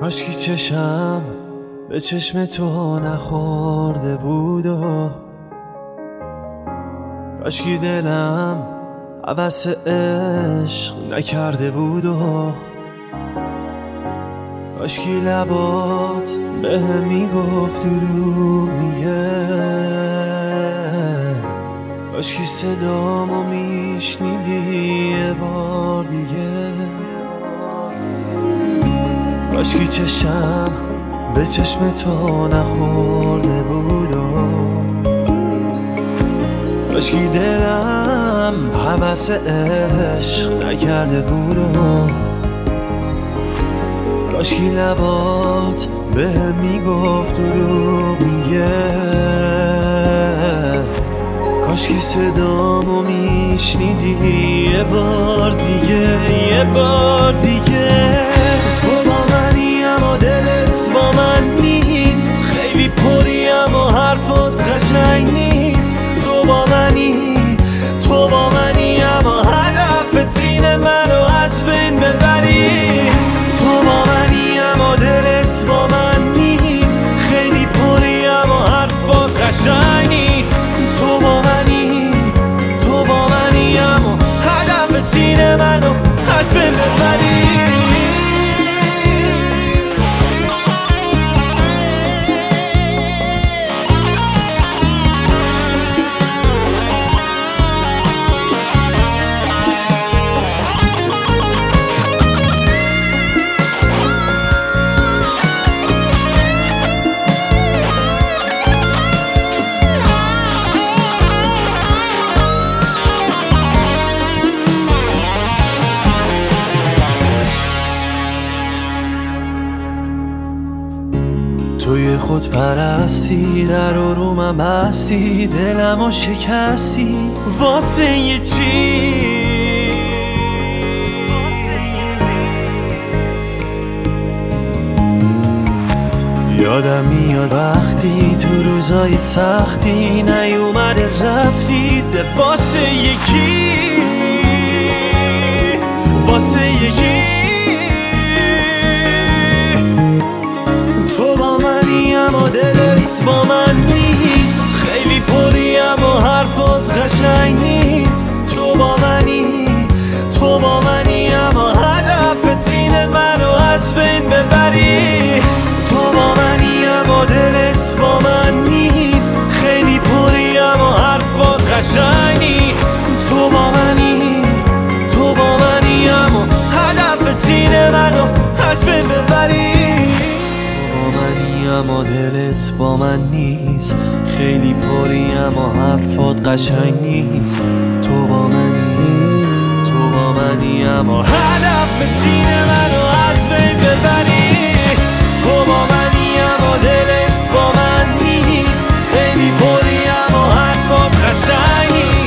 کاشکی چشم به چشم تو نخورده بود و کاشکی دلم هوس عشق نکرده بود و کاشکی لبات بهم میگفت دروغ میگه، کاشکی صدامو میشنیدی یه بار دیگه، کاشکی چشم به چشم تو نخورده بود و کاشکی دلم هوس عشق نکرده بود و کاشکی لبات بهم میگفت دروغ میگه، کاشکی صدامو میشنیدی یه بار دیگه، یه بار دیگه. تو با منی اما دلت با من نیست، خیلی پری اما حرفات قشنگ نیست. تو با منی اما هدفت اینه منو از بین ببری. تو با منی اما دلت با من نیست، خیلی پری اما حرفات قشنگ نیست. تو با منی اما هدفت اینه منو از بین ببری. توی خود پرستی، در آرومم هستی، دلمو شکستی واسه یه چی. یادم میاد وقتی تو روزای سختی نیومده رفتی ده واسه یکی، واسه یکی. تو با منی اما دلت با من نیست، خیلی پری اما حرفات قشنگ نیست. تو با منی اما هدفت اینه منو از بین ببری. تو با منی اما دلت با من نیست، خیلی پری اما حرفات قشنگ نیست. تو با منی اما هدفت اینه منو از بین ببری. اما دلت با من نیست، خیلی پری اما حرفات قشنگ نیست. تو با منی اما هدفت اینه منو از بین ببری. تو با منی اما دلت با من نیست، خیلی پری اما حرفات قشنگ نیست.